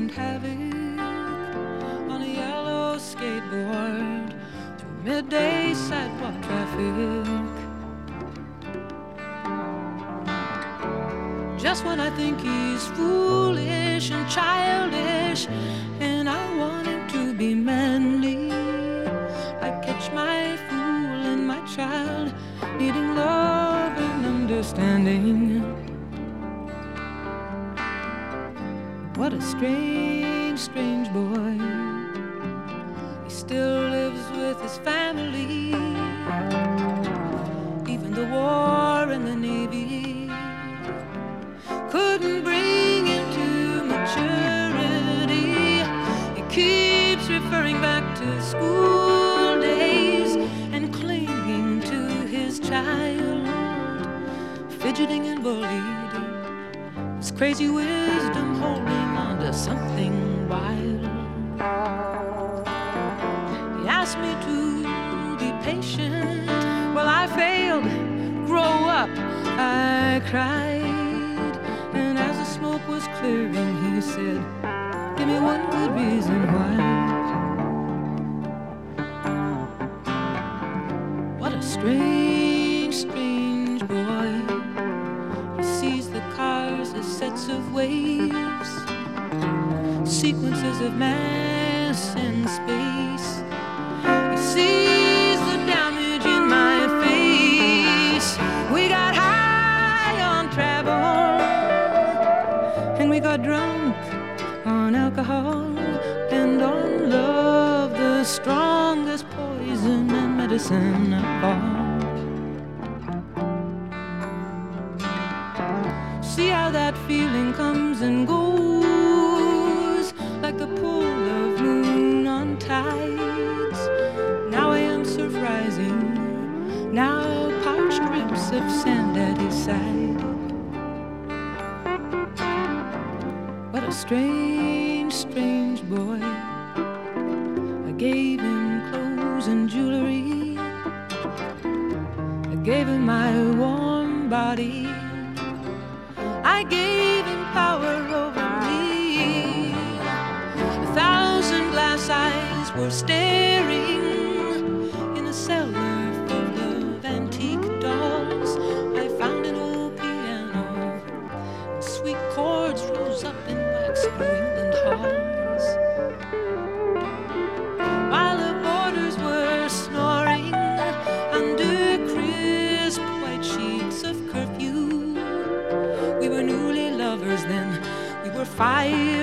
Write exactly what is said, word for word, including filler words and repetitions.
wreaked havoc on a yellow skateboard through midday sidewalk traffic. Just when I think he's foolish and childish and I want him to be manly, I catch my fool and my child needing love and understanding. What a strange, strange boy. He still lives with his family. Even the war and the Navy couldn't bring him to maturity. He keeps referring back to school days and clinging to his child, fidgeting and bullied, his crazy wisdom holding on to something wild. He asked me to be patient. Well, I failed. Grow up, I cried. And as the smoke was clearing, he said, give me one good reason why. What a strange, strange boy. He sees the cars as sets of waves, sequences of mass and space. He sees the damage in my face. We got high on travel, and we got drunk on alcohol and on love, the strongest poison and medicine of all. See how that feeling comes and goes, like the pull of moon on tides. Now I am surf rising, now parched ribs of sand at his side. What a strange, strange boy. I gave him clothes and jewelry. I gave him my warm body. I gave him power over me. A thousand glass eyes were staring in a cellar full of antique dolls. I found an old piano, and sweet chords rose up in wax New England halls. While the boarders were snoring under crisp white sheets of curfew, we were newly lovers then, we were fire